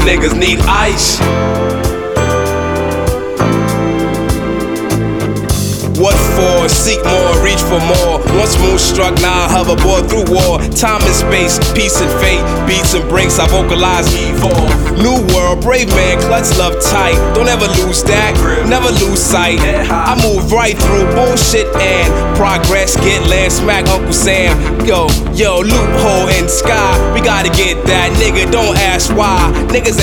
Niggas need ice. What for? Seek more, reach for more. Once moon struck, now I hoverboard through war. Time and space, peace and fate, beats and breaks, I vocalize, evolve. New world, brave man, clutch love tight. Don't ever lose that, never lose sight. I move right through bullshit and progress. Get land, smack Uncle Sam. Yo, loophole in the sky. We gotta get that, nigga, don't ask why. Niggas